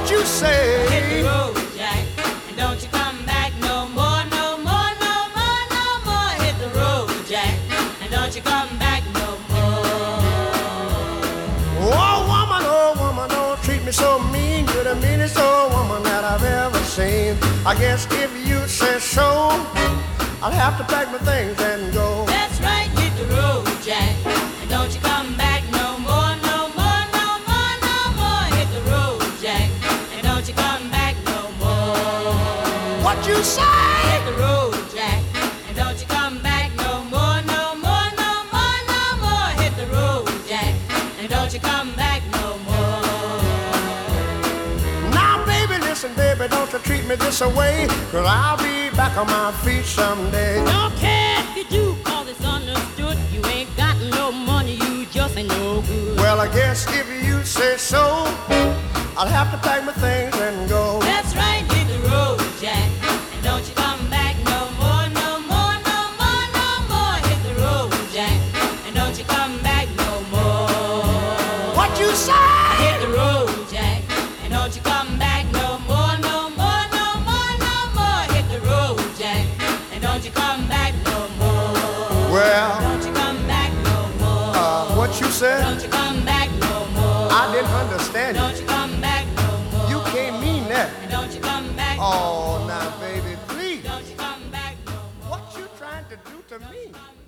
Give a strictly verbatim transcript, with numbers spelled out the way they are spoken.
What you say? Hit the road, Jack, and don't you come back no more, no more, no more, no more. Hit the road, Jack, and don't you come back no more. Oh woman, oh woman, don't treat me so mean. You're the meanest old woman that I've ever seen. I guess if you say so, I'll have to pack my things and go. That's right, hit the road, Jack, and don't you come back no more, no more, no more, no more. Hit the road, Jack, and don't you come back no more. What you say? Hit the road, Jack, and don't you come back no more, no more, no more, no more. Hit the road, Jack, and don't you come back no more. Now baby, listen baby, don't you treat me this way, 'cause I'll be back on my feet someday. Don't care if you do, cause it's understood. You ain't got no money, you just ain't no good. Well, I guess if you say so, I'll have to pack my things and go. That's right, hit the road, Jack, and don't you come back no more, no more, no more, no more. Hit the road, Jack, and don't you come back no more. What you say? Hit the road, Jack, and don't you come back no more, no more, no more, no more. Hit the road, Jack, and don't you come back no more. Well, Don't you come back no more. uh, what you said? Don't you come back no more. I didn't understand Don't you. you come back no more. You can't mean that. And don't you come back no Oh, more. now baby, please. Don't you come back no more. What you trying to do to me? Come